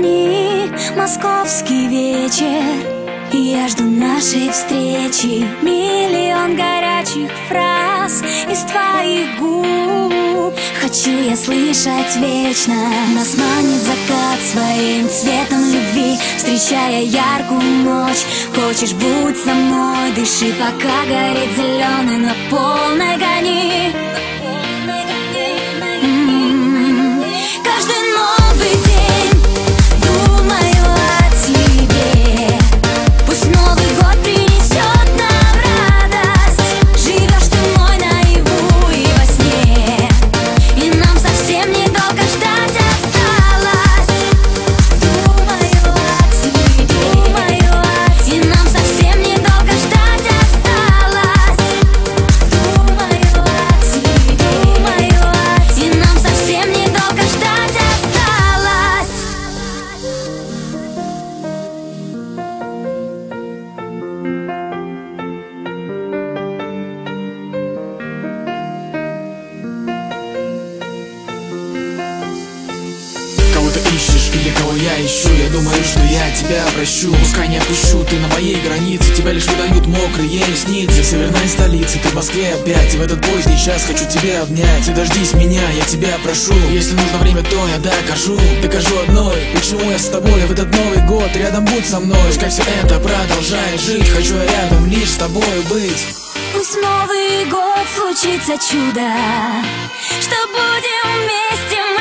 огни, московский вечер. Я жду нашей встречи, миллион горячих фраз из твоих губ. Хочу я слышать вечно. Нас манит закат своим цветом любви, встречая яркую ночь. Хочешь, будь со мной, дыши, пока горит зеленый, на полной гони. Каждый новый день думаю о тебе. Пусть Новый год принесет нам радость. Живешь ты мой наяву и во сне, и нам совсем недолго ждать осталось. Думаю о тебе, и нам совсем недолго ждать осталось. Думаю о тебе, и нам совсем недолго ждать осталось. Кого ты ищешь или кого я ищу? Я думаю, что я тебя прощу. Пускай не отпущу, ты на моей границе. Тебя лишь выдают мокрые ресницы. В северной столице, ты в Москве опять. И в этот поздний час хочу тебя обнять. Ты дождись меня, я тебя прошу. Если нужно время, то я докажу. Докажу одной, почему я с тобой в этот Новый год. Рядом будь со мной, пускай все это продолжает жить. Хочу я рядом лишь с тобой быть. Пусть в Новый год случится чудо, что будем вместе